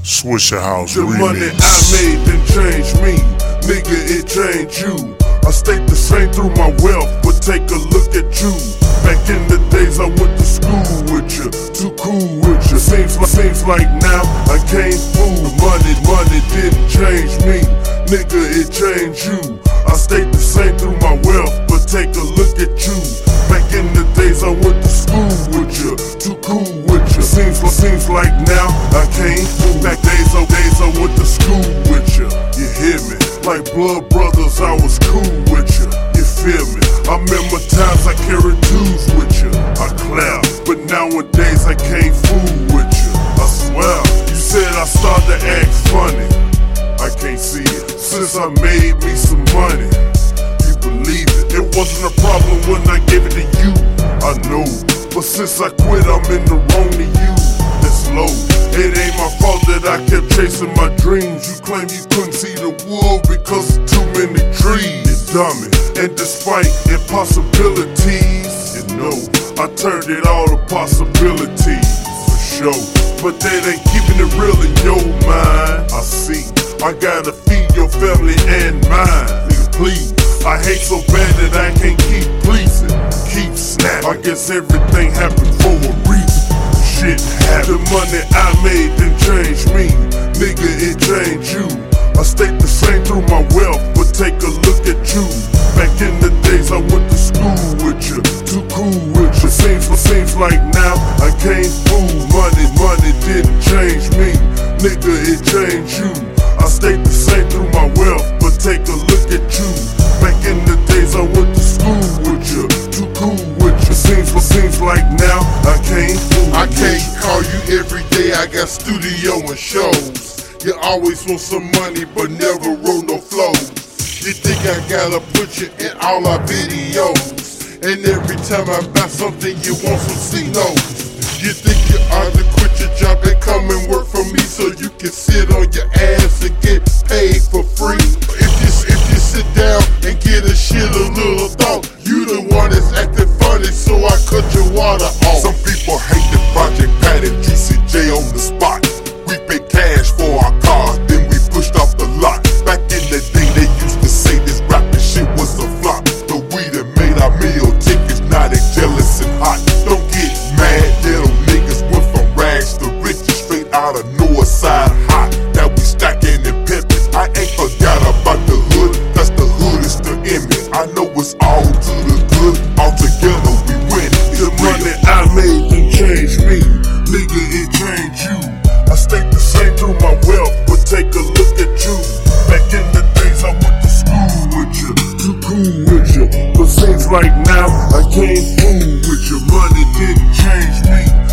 Swishahouse The remix. money I made didn't change me, nigga, it changed you. I stayed the same through my wealth, but take a look at you. Back in the days I went to school with you, too cool with you. Seems like now I can't fool. Money didn't change me, nigga, it changed you. I stayed the same through my wealth, but take a look at you. Back in the days I went to school with you, too cool with you. Seems like now I can't fool. Back days I went to school with you, you hear me? Like blood brothers, I was cool with you, you feel me? I remember times I carried twos with you, I clap. But nowadays I can't fool with you, I swear. You said I started to act funny, I can't see it. Since I made me some money, you believe it. It wasn't a problem when I gave it to you, I know. But since I quit, I'm in the wrong to you, that's low. It ain't my fault that I kept chasing my dreams. You claim you couldn't see the wood because of too many trees, you dummy. And despite impossibilities, you know, I turned it all to possibilities, for sure. But that ain't keeping it real in your mind, I see. I gotta feed your family and mine, nigga, please. I hate so bad that I can't keep pleasing, keep snapping. I guess everything happened for a reason. Shit happened. The money I made didn't change me, nigga, it changed you. I stayed the same through my wealth, but take a look at you. Back in the days I went to school with you, too cool with you. Seems like now I can't fool. Money didn't change me, nigga, it changed you. I stayed the same through my wealth, but take a look at you. Back in the days I went to school with you, too cool with you. Seems like now I can't fool. I can't call you every day, I got studio and shows. You always want some money but never wrote no flows. You think I gotta put you in all our videos, and every time I buy something you want some C-notes. You think you ought to quit your job and come and work for me so you can sit on your ass and get paid for free? If you sit down and get a shit a little thought, you the one that's acting funny, so I cut your water off. Some people hate the Project Pat and Juicy J on the spot. We paid cash for our cars, then we pushed off the lot. Back in the day they used to say this rapping shit was a flop, but we done made our meal tickets, now they jealous and hot. Don't get mad, little niggas went from rags to riches, straight out of north side hot. Now we stacking and pimping. I ain't forgot about the hood, cause the hood is the image. I know it's all to the good, all together we win. The money I made didn't change me, nigga, it changed you. I stayed the same through my wealth, but take a look at you. Back in the days I went to school with you, too cool with you. But seems like now I can't fool with you. Money didn't change me,